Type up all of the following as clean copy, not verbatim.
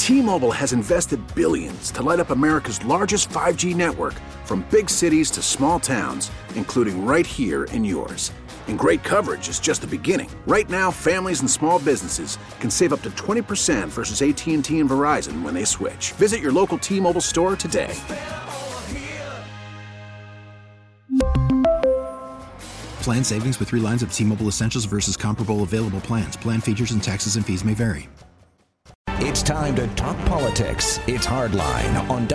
T-Mobile has invested billions to light up America's largest 5G network, from big cities to small towns, including right here in yours. And great coverage is just the beginning. Right now, families and small businesses can save up to 20% versus AT&T and Verizon when they switch. Visit your local T-Mobile store today. Plan savings with 3 lines of T-Mobile Essentials versus comparable available plans. Plan features and taxes and fees may vary. It's time to talk politics. It's Hardline on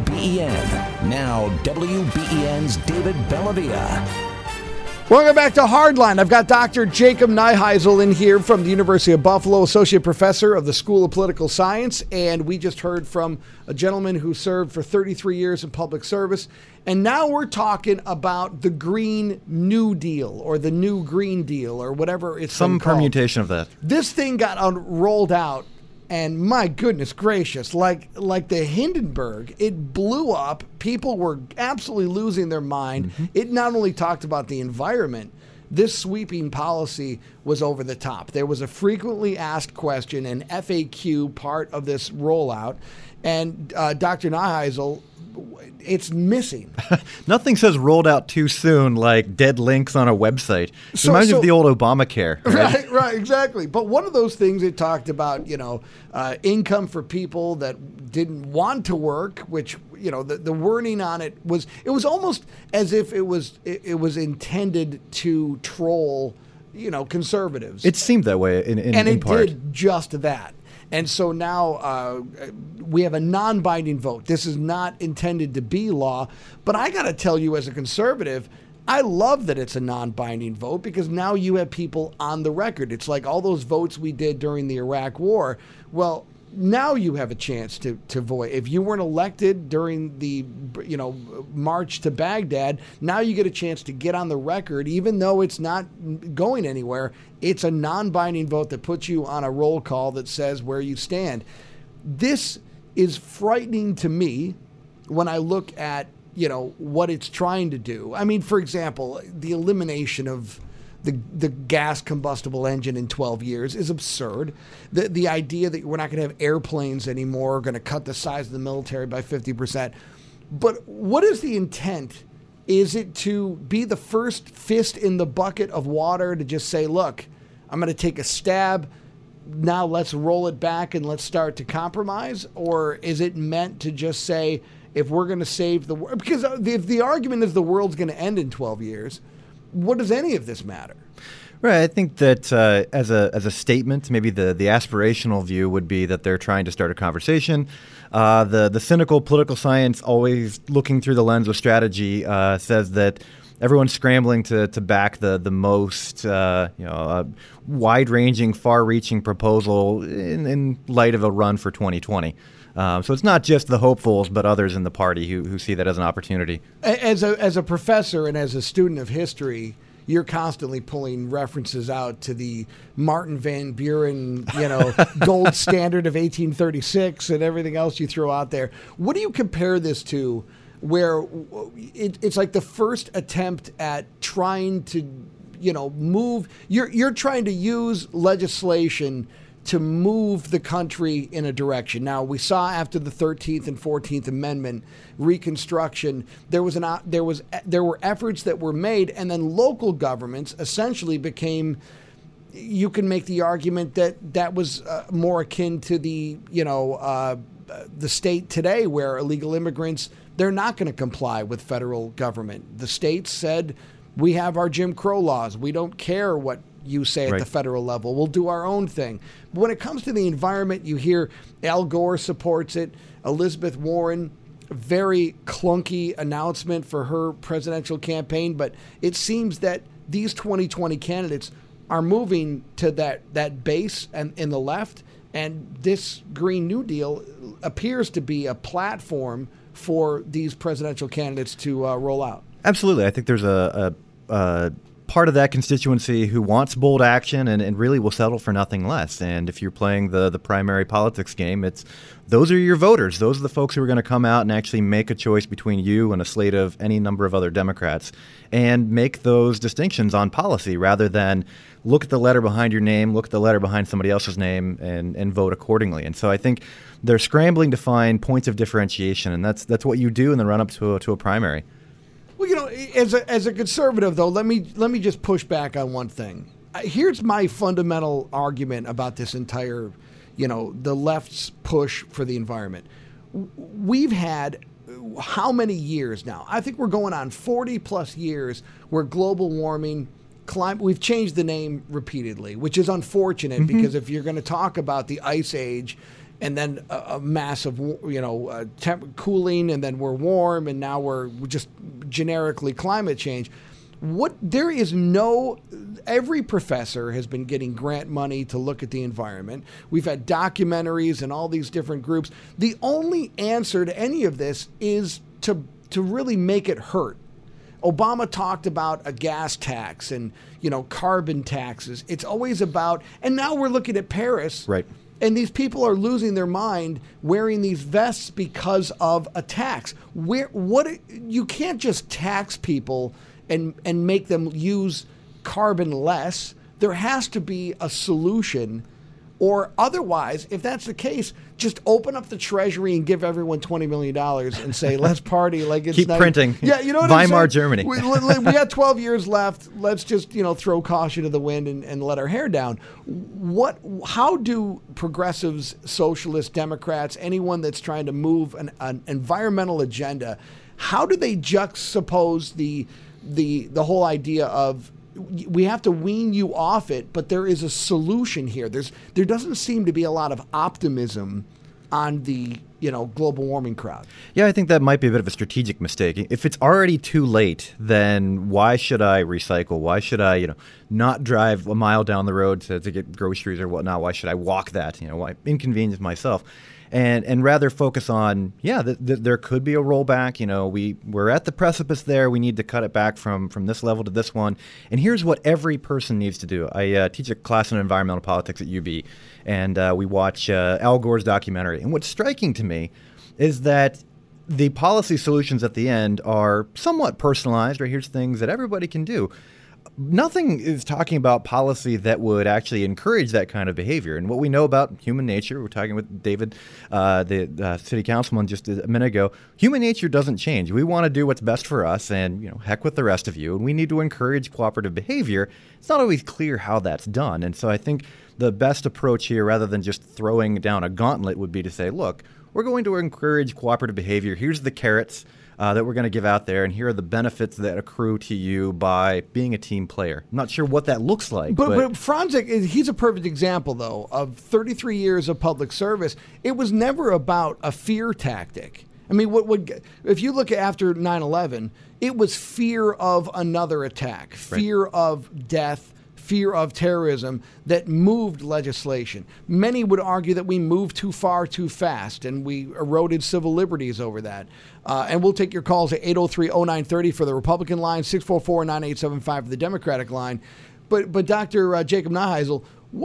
WBEN. Now, WBEN's David Bellavia. Welcome back to Hardline. I've got Dr. Jacob Neiheisel in here from the University of Buffalo, Associate Professor of the School of Political Science. And we just heard from a gentleman who served for 33 years in public service. And now we're talking about the Green New Deal or the New Green Deal or whatever it's some called. Permutation of that. This thing got rolled out. And my goodness gracious, like the Hindenburg, it blew up. People were absolutely losing their mind. Mm-hmm. It not only talked about the environment, this sweeping policy was over the top. There was a frequently asked question, an FAQ part of this rollout. And Dr. Neiheisel, it's missing. Nothing says rolled out too soon like dead links on a website. Reminds you of the old Obamacare. Right, exactly. But one of those things it talked about, income for people that didn't want to work, which, the wording on it was almost as if it was intended to troll, conservatives. It seemed that way in part. And it did just that. And so now we have a non-binding vote. This is not intended to be law. But I got to tell you, as a conservative, I love that it's a non-binding vote because now you have people on the record. It's like all those votes we did during the Iraq War. Well, now you have a chance to vote. If you weren't elected during the march to Baghdad, now you get a chance to get on the record, even though it's not going anywhere. It's a non-binding vote that puts you on a roll call that says where you stand. This is frightening to me when I look at what it's trying to do. I mean, for example, the elimination of the gas combustible engine in 12 years is absurd. The idea that we're not going to have airplanes anymore, going to cut the size of the military by 50%. But what is the intent? Is it to be the first fist in the bucket of water to just say, look, I'm going to take a stab. Now let's roll it back and let's start to compromise? Or is it meant to just say, if we're going to save the world? Because if the argument is the world's going to end in 12 years, what does any of this matter? Right. I think that as a statement, maybe the aspirational view would be that they're trying to start a conversation. The cynical political science, always looking through the lens of strategy, says that everyone's scrambling to back the most wide-ranging, far-reaching proposal in light of a run for 2020. So it's not just the hopefuls, but others in the party who see that as an opportunity. As a professor and as a student of history, you're constantly pulling references out to the Martin Van Buren, gold standard of 1836 and everything else you throw out there. What do you compare this to, where it's like the first attempt at trying to, move? You're trying to use legislation to move the country in a direction. Now, we saw after the 13th and 14th Amendment Reconstruction, there were efforts that were made, and then local governments essentially became. You can make the argument that was more akin to the state today, where illegal immigrants, they're not going to comply with federal government. The states said, we have our Jim Crow laws. We don't care what you say at the federal level. We'll do our own thing. But when it comes to the environment, you hear Al Gore supports it. Elizabeth Warren, very clunky announcement for her presidential campaign. But it seems that these 2020 candidates are moving to that base and in the left. And this Green New Deal appears to be a platform for these presidential candidates to roll out. Absolutely. I think there's a part of that constituency who wants bold action and really will settle for nothing less. And if you're playing the primary politics game, those are your voters. Those are the folks who are going to come out and actually make a choice between you and a slate of any number of other Democrats and make those distinctions on policy rather than look at the letter behind your name, look at the letter behind somebody else's name, and vote accordingly. And so I think they're scrambling to find points of differentiation, and that's what you do in the run-up to a primary. Well, as a conservative, though, let me just push back on one thing. Here's my fundamental argument about this entire, the left's push for the environment. We've had how many years now? I think we're going on 40 plus years where global warming, we've changed the name repeatedly, which is unfortunate because if you're going to talk about the ice age and then a massive, cooling, and then we're warm, and now we're just generically climate change. Every professor has been getting grant money to look at the environment. We've had documentaries and all these different groups. The only answer to any of this is to really make it hurt. Obama talked about a gas tax and, carbon taxes. It's always about, and now we're looking at Paris. Right. And these people are losing their mind wearing these vests because of a tax. You can't just tax people and make them use carbon less. There has to be a solution, or otherwise, if that's the case, just open up the Treasury and give everyone $20 million and say, let's party like it's keep printing. Yeah, you know what Weimar, I'm saying? Germany. We got 12 years left. Let's just throw caution to the wind and let our hair down. How do progressives, socialists, Democrats, anyone that's trying to move an environmental agenda, how do they juxtapose the whole idea of we have to wean you off it, but there is a solution here. There doesn't seem to be a lot of optimism on the global warming crowd. Yeah, I think that might be a bit of a strategic mistake. If it's already too late, then why should I recycle? Why should I not drive a mile down the road to get groceries or whatnot? Why should I walk that? Why inconvenience myself? And rather focus on, there could be a rollback. We're at the precipice there. We need to cut it back from this level to this one. And here's what every person needs to do. I teach a class in environmental politics at UB, and we watch Al Gore's documentary. And what's striking to me is that the policy solutions at the end are somewhat personalized, or here's things that everybody can do. Nothing is talking about policy that would actually encourage that kind of behavior. And what we know about human nature, we're talking with David, the city councilman just a minute ago, human nature doesn't change. We want to do what's best for us and, heck with the rest of you. And we need to encourage cooperative behavior. It's not always clear how that's done. And so I think the best approach here, rather than just throwing down a gauntlet, would be to say, look, we're going to encourage cooperative behavior. Here's the carrots that we're going to give out there, and here are the benefits that accrue to you by being a team player. I'm not sure what that looks like. But Franczyk, he's a perfect example, though, of 33 years of public service. It was never about a fear tactic. I mean, if you look after 9/11, it was fear of another attack, fear of death, fear of terrorism that moved legislation. Many would argue that we moved too far too fast and we eroded civil liberties over that. And we'll take your calls at 803-0930 for the Republican line, 644-9875 for the Democratic line. But Dr. Jacob Neiheisel,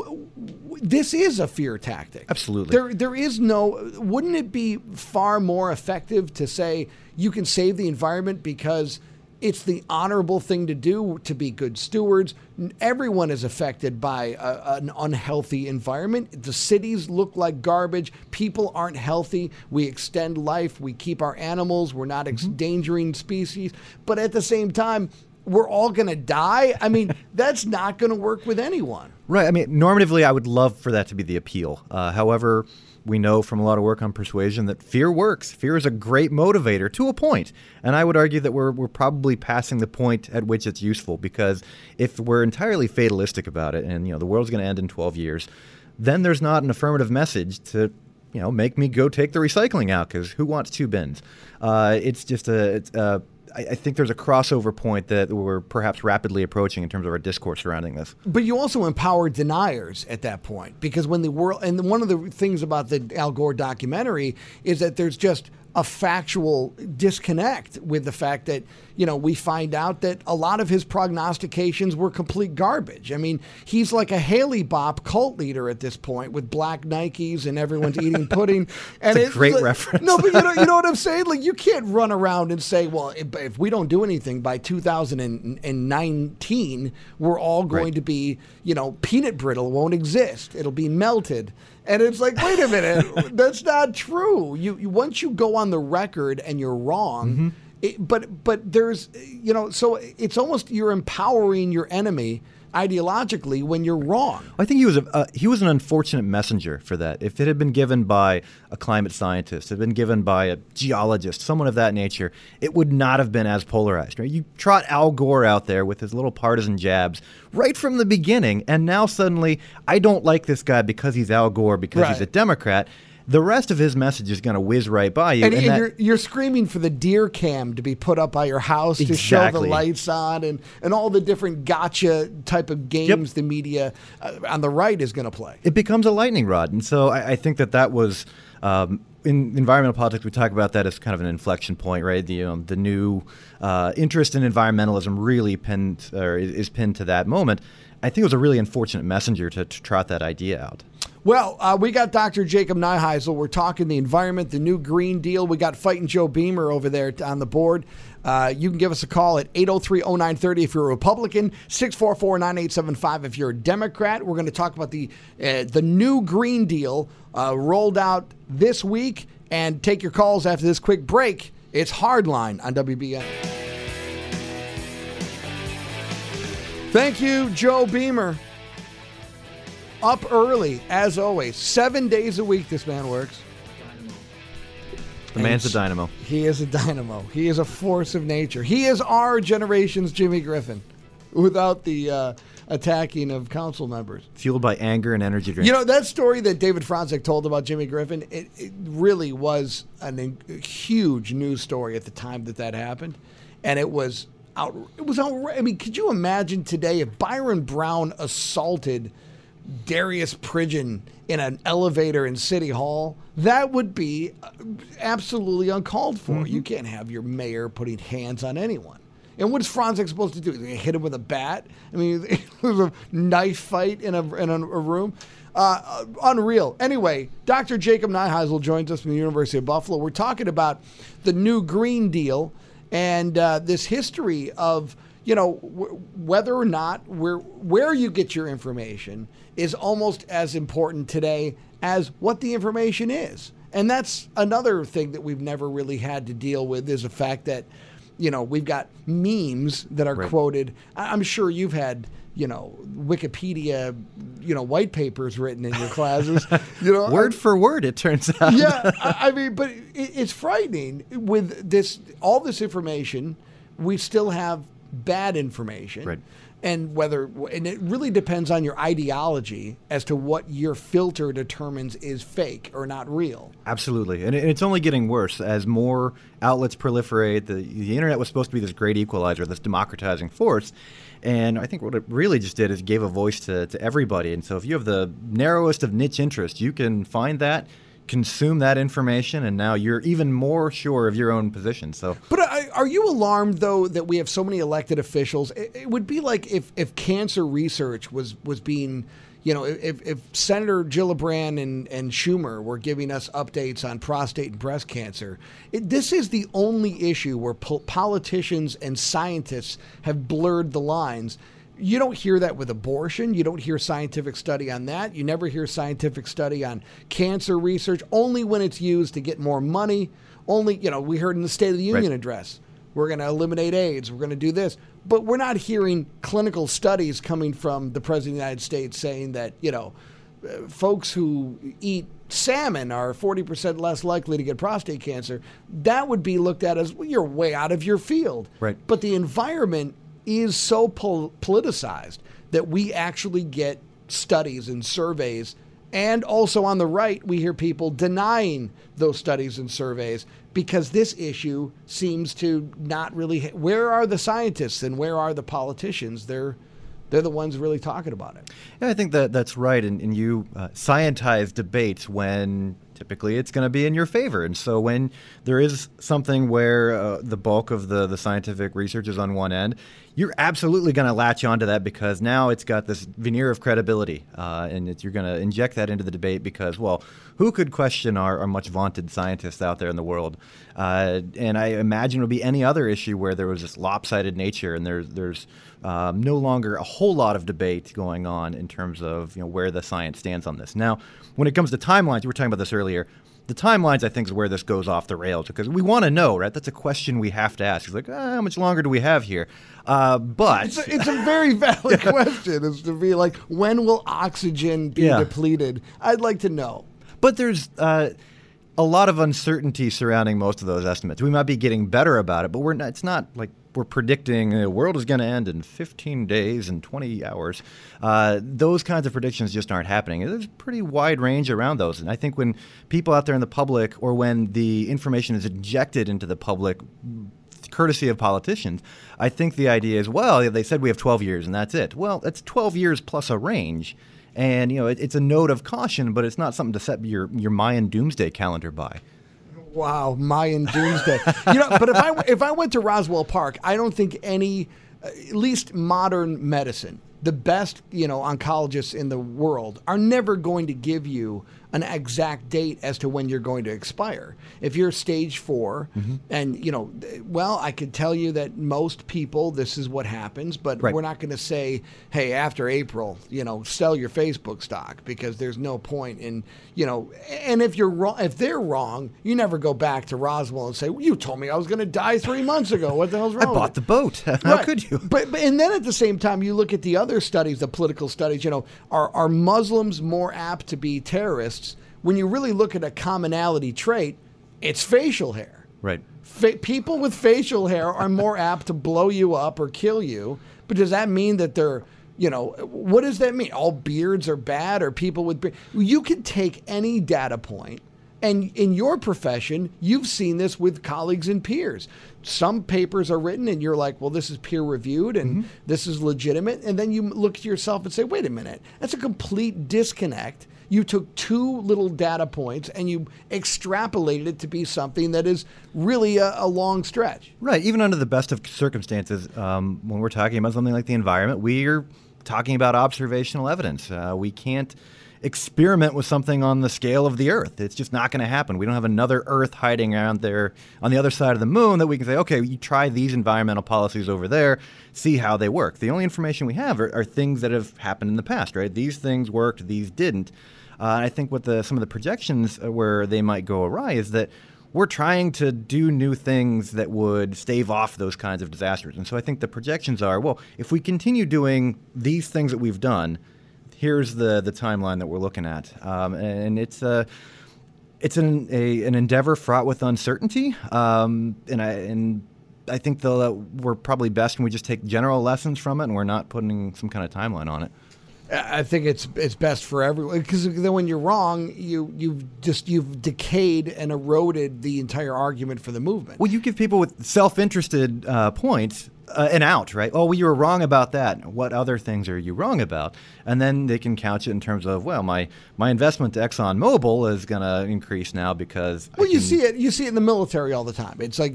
this is a fear tactic. Absolutely. There is wouldn't it be far more effective to say you can save the environment because it's the honorable thing to do, to be good stewards? Everyone is affected by an unhealthy environment. The cities look like garbage. People aren't healthy. We extend life. We keep our animals. We're not endangering species. But at the same time, we're all going to die. I mean, that's not going to work with anyone. Right. I mean, normatively, I would love for that to be the appeal. However, we know from a lot of work on persuasion that fear works. Fear is a great motivator to a point. And I would argue that we're probably passing the point at which it's useful, because if we're entirely fatalistic about it and, the world's going to end in 12 years, then there's not an affirmative message to, make me go take the recycling out, because who wants two bins? It's just I think there's a crossover point that we're perhaps rapidly approaching in terms of our discourse surrounding this. But you also empower deniers at that point, because when the world, and one of the things about the Al Gore documentary is that there's just a factual disconnect with the fact that, we find out that a lot of his prognostications were complete garbage. I mean, he's like a Haley Bop cult leader at this point with black Nikes and everyone's eating pudding. And it's a great reference. No, but you know what I'm saying? Like, you can't run around and say, well, if we don't do anything by 2019, we're all going to be, peanut brittle won't exist. It'll be melted. And it's like, wait a minute, that's not true. You once you go on the record and you're wrong, but there's, so it's almost you're empowering your enemy ideologically when you're wrong. I think he was an unfortunate messenger for that. If it had been given by a climate scientist, it had been given by a geologist, someone of that nature, it would not have been as polarized. Right? You trot Al Gore out there with his little partisan jabs right from the beginning, and now suddenly I don't like this guy because he's Al Gore, because he's a Democrat. The rest of his message is going to whiz right by you. And you're screaming for the deer cam to be put up by your house to show the lights on and all the different gotcha type of games the media on the right is going to play. It becomes a lightning rod. And so I think that was in environmental politics, we talk about that as kind of an inflection point, right? The new interest in environmentalism really is pinned to that moment. I think it was a really unfortunate messenger to trot that idea out. Well, we got Dr. Jacob Neuheisel. We're talking the environment, the new Green Deal. We got Fighting Joe Beamer over there on the board. You can give us a call at 803-0930 if you're a Republican, 644-9875 if you're a Democrat. We're going to talk about the new Green Deal rolled out this week, and take your calls after this quick break. It's Hardline on WBN. Thank you, Joe Beamer. Up early, as always. 7 days a week this man works. The man's a dynamo. He is a dynamo. He is a force of nature. He is our generation's Jimmy Griffin without the attacking of council members. Fueled by anger and energy drinks. That story that David Franzek told about Jimmy Griffin, it really was a huge news story at the time that happened. And it was outrageous. I mean, could you imagine today if Byron Brown assaulted Darius Pridgen in an elevator in City Hall? That would be absolutely uncalled for. You can't have your mayor putting hands on anyone. And what is Franzek supposed to do? Hit him with a bat? I mean, it was a knife fight in a room. Unreal. Anyway, Dr. Jacob Neuheisel joins us from the University of Buffalo. We're talking about the new Green Deal and this history of whether or not where you get your information is almost as important today as what the information is. And that's another thing that we've never really had to deal with, is the fact that, we've got memes that are quoted. I'm sure you've had, Wikipedia, white papers written in your classes. Word for word, it turns out. Yeah, I mean, but it's frightening. With all this information, we still have bad information. Right. And it really depends on your ideology as to what your filter determines is fake or not real. Absolutely. And it's only getting worse as more outlets proliferate. The internet was supposed to be this great equalizer, this democratizing force. And I think what it really just did is gave a voice to everybody. And so if you have the narrowest of niche interests, you can find that, consume that information, and now you're even more sure of your own position. But are you alarmed, though, that we have so many elected officials? It would be like if cancer research was being, if Senator Gillibrand and Schumer were giving us updates on prostate and breast cancer. This is the only issue where politicians and scientists have blurred the lines. You don't hear that with abortion. You don't hear scientific study on that. You never hear scientific study on cancer research, only when it's used to get more money. Only, we heard in the State of the Union address, we're going to eliminate AIDS. We're going to do this. But we're not hearing clinical studies coming from the President of the United States saying that, folks who eat salmon are 40% less likely to get prostate cancer. That would be looked at as, well, you're way out of your field. Right. But the environment is so politicized that we actually get studies and surveys. And also on the right, we hear people denying those studies and surveys because this issue seems to not really. Where are the scientists and where are the politicians? They're the ones really talking about it. Yeah, I think that's right. And you scientize debates when typically it's going to be in your favor. And so when there is something where the bulk of the scientific research is on one end, you're absolutely going to latch onto that because now it's got this veneer of credibility, and you're going to inject that into the debate because, well, who could question our much vaunted scientists out there in the world? And I imagine it would be any other issue where there was this lopsided nature and there's no longer a whole lot of debate going on in terms of where the science stands on this. Now, when it comes to timelines, we were talking about this earlier. The timelines, I think, is where this goes off the rails because we want to know, right? That's a question we have to ask. It's like, how much longer do we have here? But it's a very valid question. Is to be like, when will oxygen be depleted? I'd like to know. But there's a lot of uncertainty surrounding most of those estimates. We might be getting better about it, but we're not. It's not like we're predicting the world is going to end in 15 days and 20 hours. Those kinds of predictions just aren't happening. There's a pretty wide range around those. And I think when people out there in the public or when the information is injected into the public, courtesy of politicians, I think the idea is, well, they said we have 12 years and that's it. Well, that's 12 years plus a range. And, it's a note of caution, but it's not something to set your Mayan doomsday calendar by. Wow, Mayan doomsday. But if I went to Roswell Park, I don't think any, at least modern medicine, the best, oncologists in the world are never going to give you an exact date as to when you're going to expire. If you're stage 4 and, I could tell you that most people, this is what happens, but we're not going to say, hey, after April, sell your Facebook stock because there's no point in, and if you're wrong, if they're wrong, you never go back to Roswell and say, well, you told me I was going to die 3 months ago. What the hell's wrong? I bought the boat. How could you? But and then at the same time, you look at the other studies, the political studies, are Muslims more apt to be terrorists? When you really look at a commonality trait, it's facial hair. Right. People with facial hair are more apt to blow you up or kill you. But does that mean that they're, what does that mean? All beards are bad or people with beards? You can take any data point, and in your profession, you've seen this with colleagues and peers. Some papers are written and you're like, well, this is peer reviewed and this is legitimate. And then you look at yourself and say, wait a minute, that's a complete disconnect. You took 2 little data points and you extrapolated it to be something that is really a long stretch. Right. Even under the best of circumstances, when we're talking about something like the environment, we're talking about observational evidence. We can't experiment with something on the scale of the Earth. It's just not going to happen. We don't have another Earth hiding around there on the other side of the moon that we can say, okay, you try these environmental policies over there, see how they work. The only information we have are things that have happened in the past, right? These things worked, these didn't. I think what some of the projections where they might go awry is that we're trying to do new things that would stave off those kinds of disasters. And so I think the projections are, well, if we continue doing these things that we've done, here's the timeline that we're looking at. And it's an endeavor fraught with uncertainty. And I think we're probably best when we just take general lessons from it and we're not putting some kind of timeline on it. I think it's best for everyone because then when you're wrong, you've decayed and eroded the entire argument for the movement. Well, you give people with self-interested points an out, right? Oh, well, you were wrong about that. What other things are you wrong about? And then they can couch it in terms of, well, my investment to ExxonMobil is going to increase now because. Well, you see it in the military all the time. It's like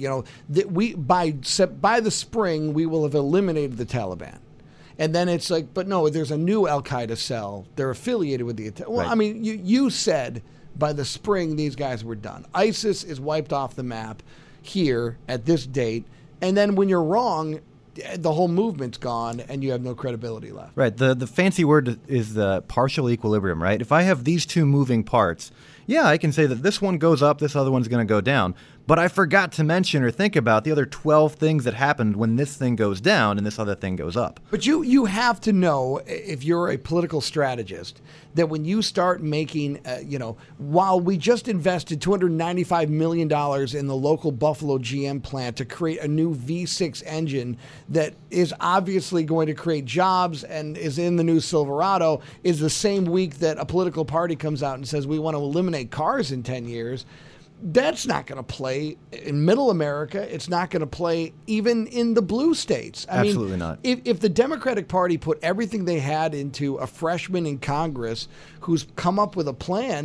by the spring we will have eliminated the Taliban. And then it's like, but no, there's a new Al-Qaeda cell. They're affiliated with the. Well, right. I mean, you said by the spring these guys were done. ISIS is wiped off the map here at this date. And then when you're wrong, the whole movement's gone and you have no credibility left. Right. The fancy word is the partial equilibrium, right? If I have these 2 moving parts, yeah, I can say that this one goes up, this other one's going to go down. But I forgot to mention or think about the other 12 things that happened when this thing goes down and this other thing goes up. But you have to know, if you're a political strategist, that when you start making, while we just invested $295 million in the local Buffalo GM plant to create a new V6 engine that is obviously going to create jobs and is in the new Silverado, is the same week that a political party comes out and says we want to eliminate cars in 10 years. That's not going to play in middle America. It's not going to play even in the blue states. Absolutely not. If the Democratic Party put everything they had into a freshman in Congress who's come up with a plan,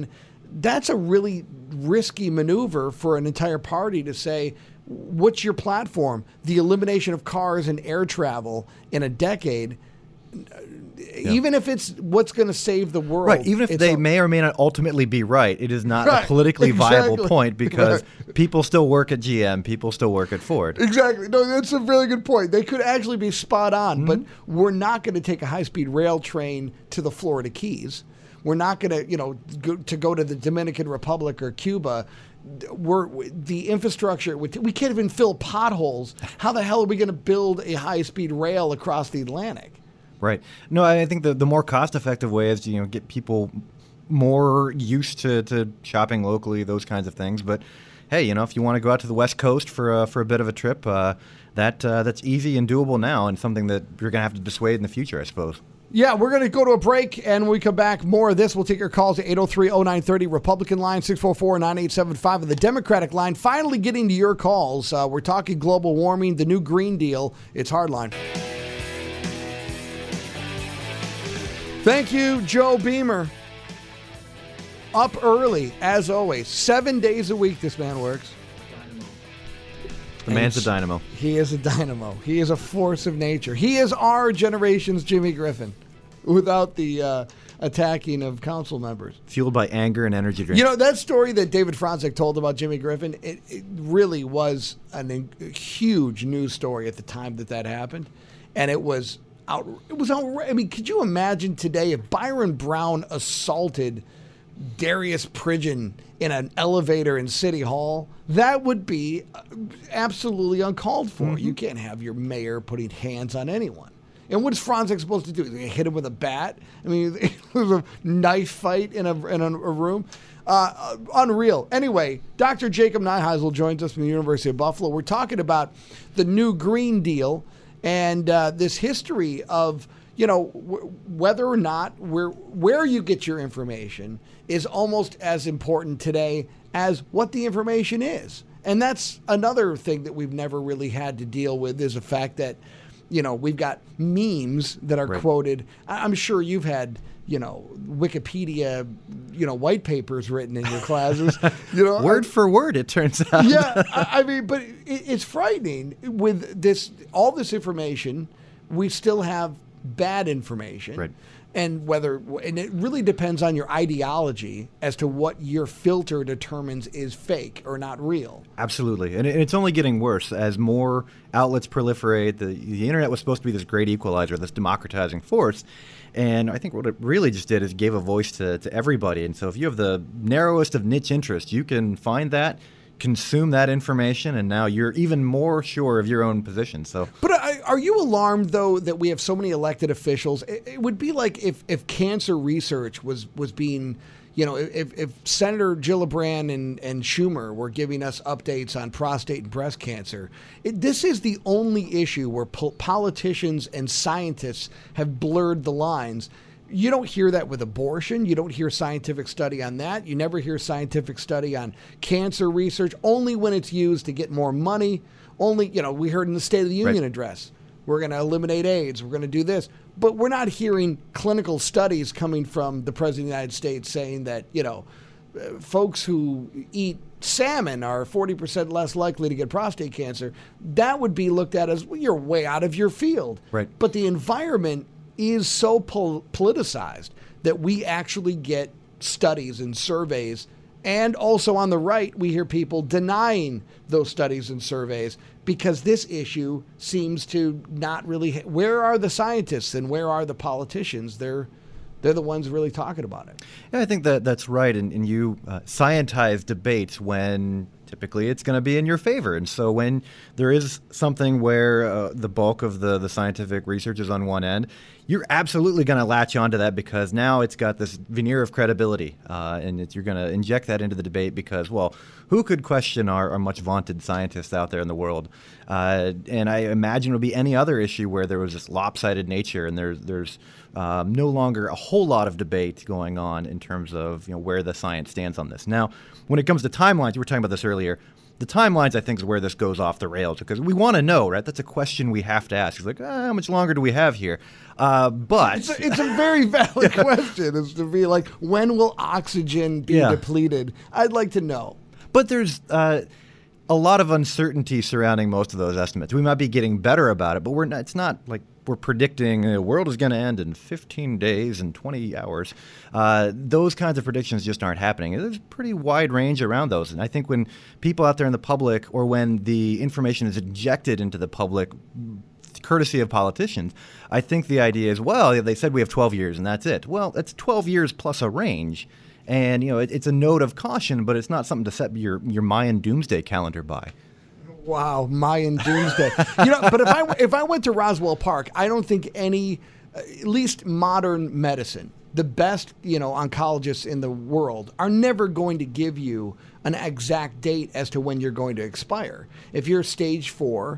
that's a really risky maneuver for an entire party to say, what's your platform? The elimination of cars and air travel in a decade. Even if it's what's going to save the world. Right, even if they may or may not ultimately be right, it is not a politically viable point because people still work at GM, people still work at Ford. Exactly. No, that's a really good point. They could actually be spot on, but we're not going to take a high-speed rail train to the Florida Keys. We're not going to go to the Dominican Republic or Cuba. The infrastructure, we can't even fill potholes. How the hell are we going to build a high-speed rail across the Atlantic? Right. No, I think the more cost-effective way is to get people more used to shopping locally, those kinds of things. But hey, if you want to go out to the West Coast for a bit of a trip, that's easy and doable now, and something that you're going to have to dissuade in the future, I suppose. Yeah, we're going to go to a break, and when we come back, more of this. We'll take your calls at 803-0930, Republican line, 644-9875, and the Democratic line. Finally getting to your calls. We're talking global warming, the new Green Deal. It's Hardline. Thank you, Joe Beamer. Up early, as always. 7 days a week this man works. The man's a dynamo. He is a dynamo. He is a force of nature. He is our generation's Jimmy Griffin without the attacking of council members. Fueled by anger and energy drinks. That story that David Franzik told about Jimmy Griffin, it really was a huge news story at the time that happened. And it was outrageous. I mean, could you imagine today if Byron Brown assaulted Darius Pridgen in an elevator in City Hall? That would be absolutely uncalled for. You can't have your mayor putting hands on anyone. And what is Franzik supposed to do? Hit him with a bat? I mean, it was a knife fight in a room. Unreal. Anyway, Dr. Jacob Neuheisel joins us from the University of Buffalo. We're talking about the new Green Deal and this history of, whether or not where you get your information is almost as important today as what the information is. And that's another thing that we've never really had to deal with, is the fact that, we've got memes that are quoted. I'm sure you've had, Wikipedia, white papers written in your classes. Word for word, it turns out. Yeah, I mean, but it's frightening. With all this information, we still have bad information. Right. And it really depends on your ideology as to what your filter determines is fake or not real. Absolutely. And it's only getting worse as more outlets proliferate. The internet was supposed to be this great equalizer, this democratizing force. And I think what it really just did is gave a voice to everybody. And so if you have the narrowest of niche interests, you can find that, consume that information, and now you're even more sure of your own position. But are you alarmed, though, that we have so many elected officials? It would be like if cancer research was being, if Senator Gillibrand and Schumer were giving us updates on prostate and breast cancer. This is the only issue where politicians and scientists have blurred the lines. You don't hear that with abortion. You don't hear scientific study on that. You never hear scientific study on cancer research, only when it's used to get more money. Only, we heard in the State of the Union address, we're going to eliminate AIDS. We're going to do this. But we're not hearing clinical studies coming from the President of the United States saying that, folks who eat salmon are 40% less likely to get prostate cancer. That would be looked at as, well, you're way out of your field. Right. But the environment is so politicized that we actually get studies and surveys. And also on the right, we hear people denying those studies and surveys because this issue seems to not really. Where are the scientists and where are the politicians? They're the ones really talking about it. Yeah, I think that's right. And you scientize debates when typically it's going to be in your favor. And so when there is something where the bulk of the scientific research is on one end, you're absolutely going to latch onto that because now it's got this veneer of credibility. And you're going to inject that into the debate because, well, who could question our much vaunted scientists out there in the world? And I imagine it would be any other issue where there was this lopsided nature and there's no longer a whole lot of debate going on in terms of where the science stands on this. Now, when it comes to timelines, we were talking about this earlier, The timelines, I think, is where this goes off the rails because we want to know, right? That's a question we have to ask. It's like, how much longer do we have here? But it's a very valid question. Is to be like, when will oxygen be depleted? I'd like to know. But there's a lot of uncertainty surrounding most of those estimates. We might be getting better about it, but it's not like we're predicting the world is going to end in 15 days and 20 hours. Those kinds of predictions just aren't happening. There's a pretty wide range around those. And I think when people out there in the public or when the information is injected into the public, courtesy of politicians, I think the idea is, well, they said we have 12 years and that's it. Well, it's 12 years plus a range. And, it's a note of caution, but it's not something to set your Mayan doomsday calendar by. Wow, Mayan doomsday. But if I went to Roswell Park, I don't think any, at least modern medicine, the best, oncologists in the world are never going to give you an exact date as to when you're going to expire. If you're stage 4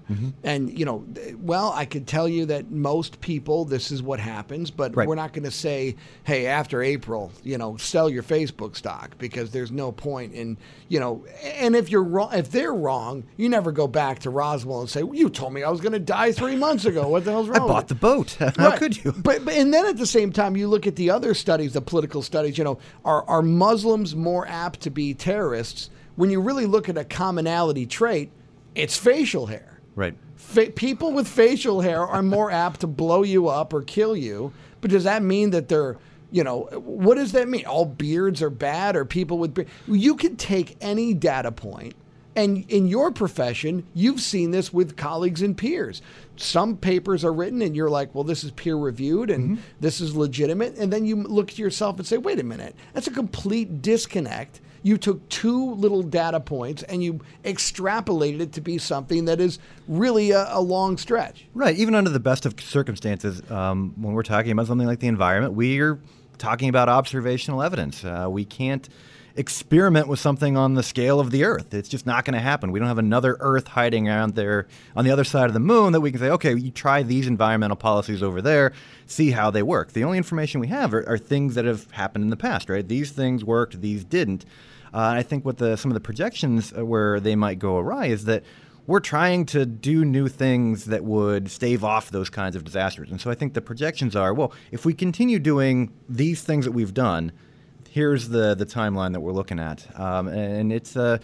and, I could tell you that most people, this is what happens, but we're not going to say, hey, after April, sell your Facebook stock because there's no point in, and if you're wrong, if they're wrong, you never go back to Roswell and say, well, you told me I was going to die 3 months ago. What the hell's wrong? I bought the boat. How could you? But and then at the same time, you look at the other studies, the political studies, are Muslims more apt to be terrorists? When you really look at a commonality trait, it's facial hair. Right. People with facial hair are more apt to blow you up or kill you. But does that mean that they're, what does that mean? All beards are bad or people with beards? You can take any data point, and in your profession, you've seen this with colleagues and peers. Some papers are written and you're like, well, this is peer reviewed and this is legitimate. And then you look at yourself and say, wait a minute, that's a complete disconnect. You took 2 little data points and you extrapolated it to be something that is really a long stretch. Right. Even under the best of circumstances, when we're talking about something like the environment, we're talking about observational evidence. We can't experiment with something on the scale of the Earth. It's just not going to happen. We don't have another Earth hiding around there on the other side of the moon that we can say, okay, you try these environmental policies over there, see how they work. The only information we have are things that have happened in the past, right? These things worked, these didn't. I think what some of the projections where they might go awry is that we're trying to do new things that would stave off those kinds of disasters. And so I think the projections are, well, if we continue doing these things that we've done, here's the timeline that we're looking at. And it's an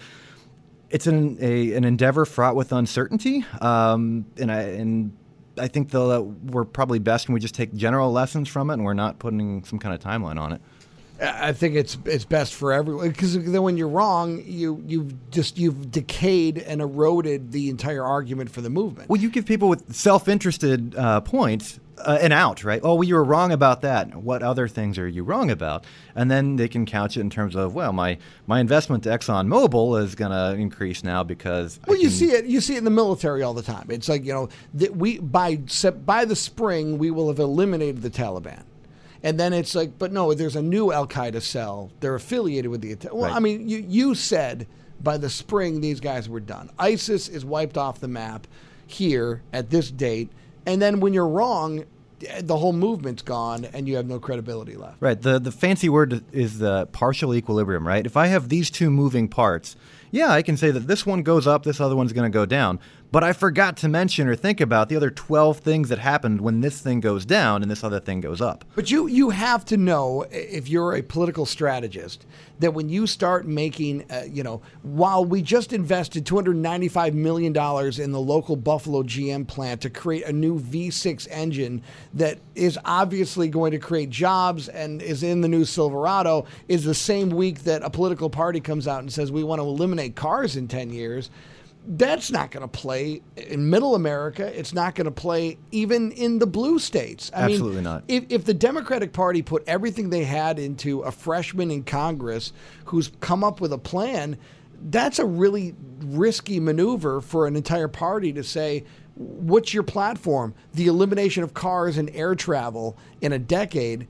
endeavor fraught with uncertainty. And I think we're probably best when we just take general lessons from it and we're not putting some kind of timeline on it. I think it's best for everyone because then when you're wrong, you've decayed and eroded the entire argument for the movement. Well, you give people with self-interested points an out, right? Oh, well, you were wrong about that. What other things are you wrong about? And then they can couch it in terms of, well, my investment to ExxonMobil is going to increase now because. Well, you see it in the military all the time. It's like that by the spring we will have eliminated the Taliban. And then it's like, but no, there's a new Al-Qaeda cell. They're affiliated with the. Well, right. I mean, you said by the spring these guys were done. ISIS is wiped off the map here at this date. And then when you're wrong, the whole movement's gone and you have no credibility left. Right. The fancy word is the partial equilibrium, right? If I have these 2 moving parts, yeah, I can say that this one goes up, this other one's going to go down. But I forgot to mention or think about the other 12 things that happened when this thing goes down and this other thing goes up. But you have to know, if you're a political strategist, that when you start making, while we just invested $295 million in the local Buffalo GM plant to create a new V6 engine that is obviously going to create jobs and is in the new Silverado, is the same week that a political party comes out and says we want to eliminate cars in 10 years. That's not going to play in middle America. It's not going to play even in the blue states. Absolutely not. If the Democratic Party put everything they had into a freshman in Congress who's come up with a plan, that's a really risky maneuver for an entire party to say, what's your platform? The elimination of cars and air travel in a decade.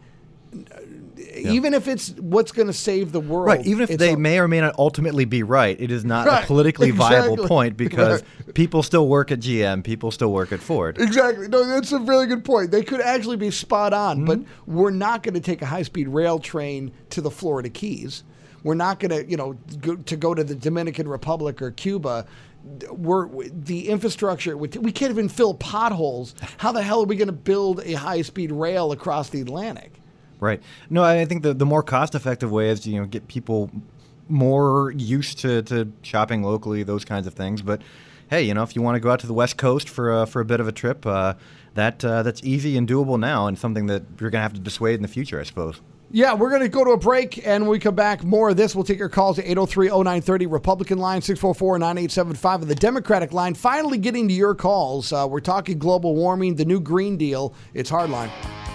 Yeah. Even if it's what's going to save the world. Right, even if they may or may not ultimately be right, it is not a politically viable point because people still work at GM, people still work at Ford. Exactly. No, that's a really good point. They could actually be spot on, but we're not going to take a high-speed rail train to the Florida Keys. We're not going to go to the Dominican Republic or Cuba. The infrastructure, we can't even fill potholes. How the hell are we going to build a high-speed rail across the Atlantic? Right. No, I think the more cost-effective way is to get people more used to shopping locally, those kinds of things. But hey, if you want to go out to the West Coast for a bit of a trip, that's easy and doable now, and something that you're going to have to dissuade in the future, I suppose. Yeah, we're going to go to a break, and when we come back, more of this. We'll take your calls at 803-0930, Republican line, 644-9875, and the Democratic line. Finally getting to your calls. We're talking global warming, the new Green Deal. It's Hardline.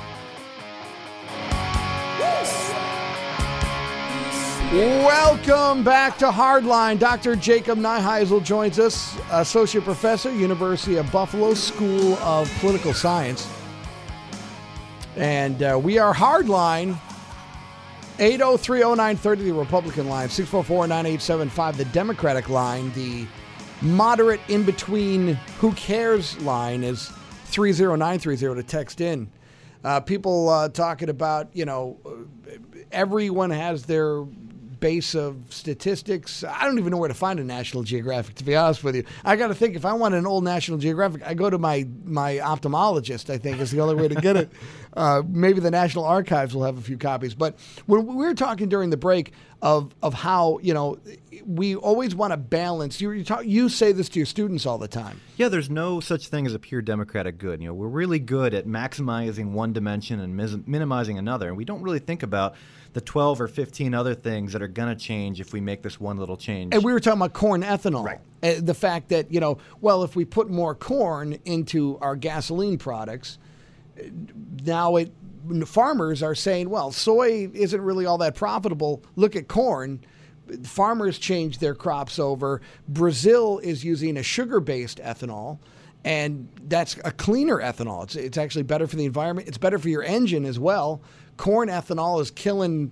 Welcome back to Hardline. Dr. Jacob Neuheisel joins us, Associate Professor, University of Buffalo School of Political Science. And we are Hardline. 803-0930, the Republican line, 644-9875, the Democratic line. The moderate in-between who cares line is 30930 to text in. People talking about, everyone has their base of statistics. I don't even know where to find a National Geographic, to be honest with you. I got to think, if I want an old National Geographic, I go to my ophthalmologist, I think, is the only way to get it. Maybe the National Archives will have a few copies. But when we were talking during the break of how, we always want to balance. You say this to your students all the time. Yeah, there's no such thing as a pure democratic good. We're really good at maximizing one dimension and minimizing another. And we don't really think about the 12 or 15 other things that are going to change if we make this one little change. And we were talking about corn ethanol. Right. The fact that, if we put more corn into our gasoline products, now farmers are saying, well, soy isn't really all that profitable. Look at corn. Farmers change their crops over. Brazil is using a sugar-based ethanol, and that's a cleaner ethanol. It's actually better for the environment. It's better for your engine as well. Corn ethanol is killing,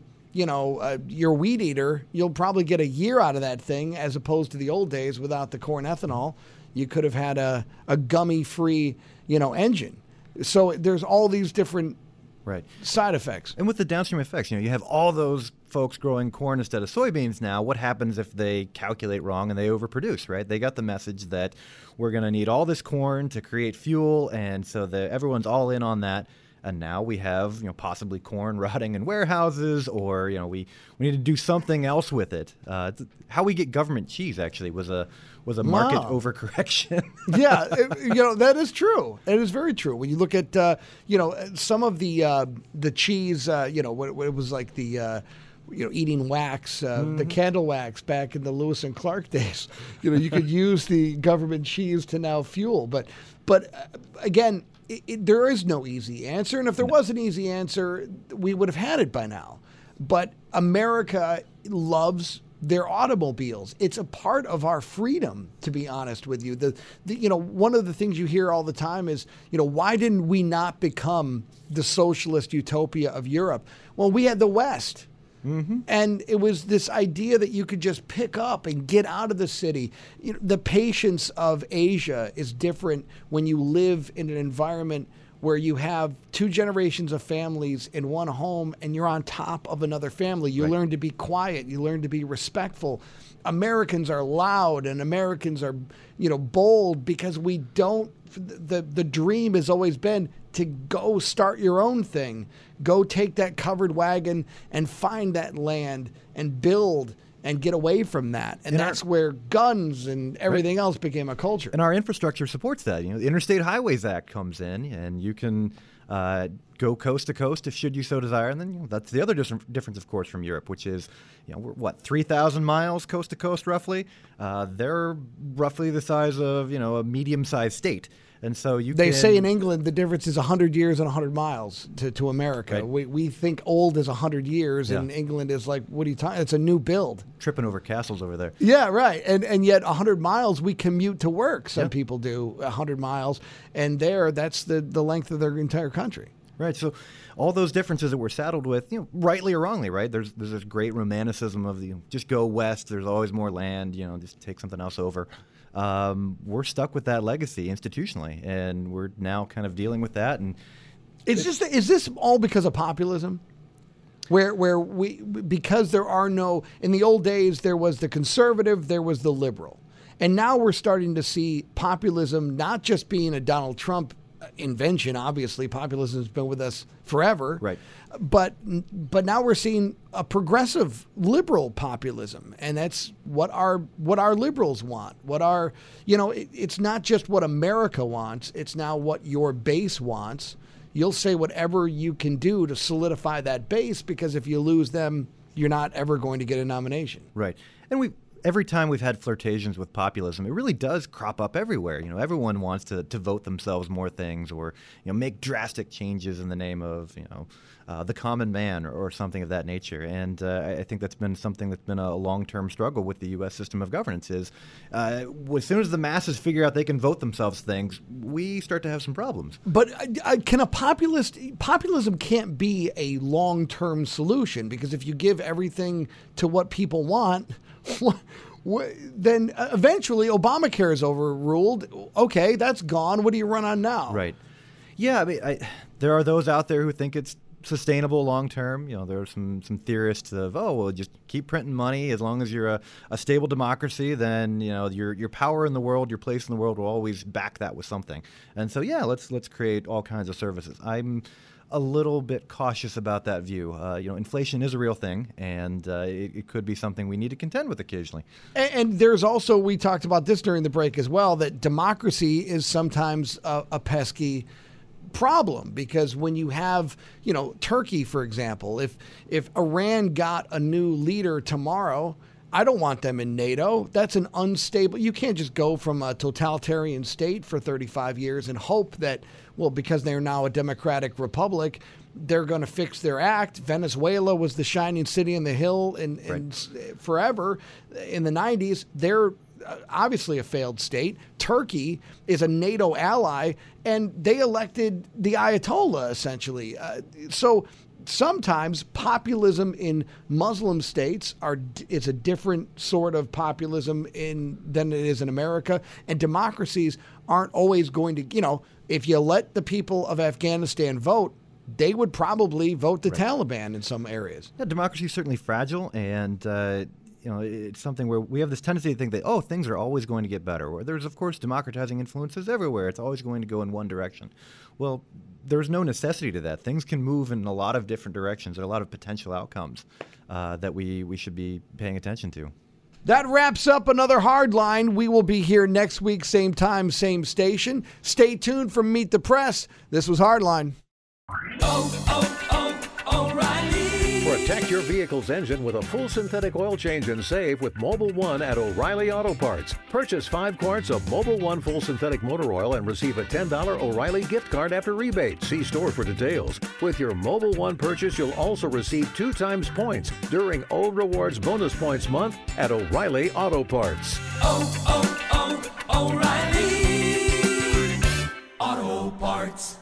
your weed eater. You'll probably get a year out of that thing, as opposed to the old days without the corn ethanol. You could have had a gummy-free, engine. So there's all these different side effects. And with the downstream effects, you have all those folks growing corn instead of soybeans now. What happens if they calculate wrong and they overproduce, right? They got the message that we're going to need all this corn to create fuel, and so everyone's all in on that. And now we have, possibly corn rotting in warehouses, or, we need to do something else with it. How we get government cheese actually was a market overcorrection. Yeah, that is true. It is very true. When you look at, some of the cheese, what it was like the, eating wax, the candle wax back in the Lewis and Clark days. You could use the government cheese to now fuel. But again, there is no easy answer. And if there was an easy answer, we would have had it by now. But America loves their automobiles. It's a part of our freedom, to be honest with you. One of the things you hear all the time is, why didn't we not become the socialist utopia of Europe? Well, we had the West. Mm-hmm. And it was this idea that you could just pick up and get out of the city. The patience of Asia is different when you live in an environment where you have two generations of families in one home and you're on top of another family. You learn to be quiet. You learn to be respectful. Americans are loud and Americans are, bold because we don't. The dream has always been to go start your own thing. Go take that covered wagon and find that land and build and get away from that. And that's where guns and everything else became a culture. And our infrastructure supports that. The Interstate Highways Act comes in, and you can go coast to coast if should you so desire. And then that's the other difference, of course, from Europe, which is, we're 3,000 miles coast to coast roughly. They're roughly the size of, a medium-sized state. And so they say in England the difference is 100 years and 100 miles to America. Right. We think old is 100 years, and England is like, what are you talking? It's a new build. Tripping over castles over there. Yeah, right. And yet 100 miles, we commute to work. Some people do 100 miles, and that's the length of their entire country. Right. So all those differences that we're saddled with, rightly or wrongly, right? There's this great romanticism of just go west. There's always more land. Just take something else over. We're stuck with that legacy institutionally, and we're now kind of dealing with that. And is this all because of populism? where because there are no, in the old days, there was the conservative, there was the liberal. And now we're starting to see populism not just being a Donald Trump invention. Obviously, populism has been with us forever. Right. But now we're seeing a progressive liberal populism, and that's what our liberals want. It's not just what America wants. It's now what your base wants. You'll say whatever you can do to solidify that base, because if you lose them, you're not ever going to get a nomination. Right. And every time we've had flirtations with populism, it really does crop up everywhere. Everyone wants to vote themselves more things, or make drastic changes in the name of the common man or something of that nature. And I think that's been something that's been a long-term struggle with the U.S. system of governance. Is as soon as the masses figure out they can vote themselves things, we start to have some problems. But populism can't be a long-term solution, because if you give everything to what people want, then eventually Obamacare is overruled. Okay, that's gone. What do you run on now? Right. Yeah, I mean, there are those out there who think it's sustainable long term. There are some theorists of, just keep printing money. As long as you're a stable democracy, then your power in the world, your place in the world will always back that with something. And so let's create all kinds of services. I'm a little bit cautious about that view. Inflation is a real thing, and it could be something we need to contend with occasionally. And there's also, we talked about this during the break as well, that democracy is sometimes a pesky problem, because when you have, Turkey, for example, if Iran got a new leader tomorrow, I don't want them in NATO. That's an unstable. You can't just go from a totalitarian state for 35 years and hope that, because they're now a democratic republic, they're going to fix their act. Venezuela was the shining city in the hill and forever in the 90s. They're obviously a failed state. Turkey is a NATO ally, and they elected the Ayatollah, essentially. So sometimes populism in Muslim states is a different sort of populism than it is in America, and democracies aren't always going to, if you let the people of Afghanistan vote, they would probably vote the Taliban in some areas. Yeah, democracy is certainly fragile, and it's something where we have this tendency to think that, things are always going to get better. Where there's, of course, democratizing influences everywhere. It's always going to go in one direction. Well, there's no necessity to that. Things can move in a lot of different directions. There are a lot of potential outcomes that we should be paying attention to. That wraps up another Hardline. We will be here next week, same time, same station. Stay tuned for Meet the Press. This was Hardline. O'Reilly. Protect your vehicle's engine with a full synthetic oil change and save with Mobil 1 at O'Reilly Auto Parts. Purchase 5 quarts of Mobil 1 full synthetic motor oil and receive a $10 O'Reilly gift card after rebate. See store for details. With your Mobil 1 purchase, you'll also receive 2 times points during O Rewards Bonus Points Month at O'Reilly Auto Parts. O'Reilly Auto Parts.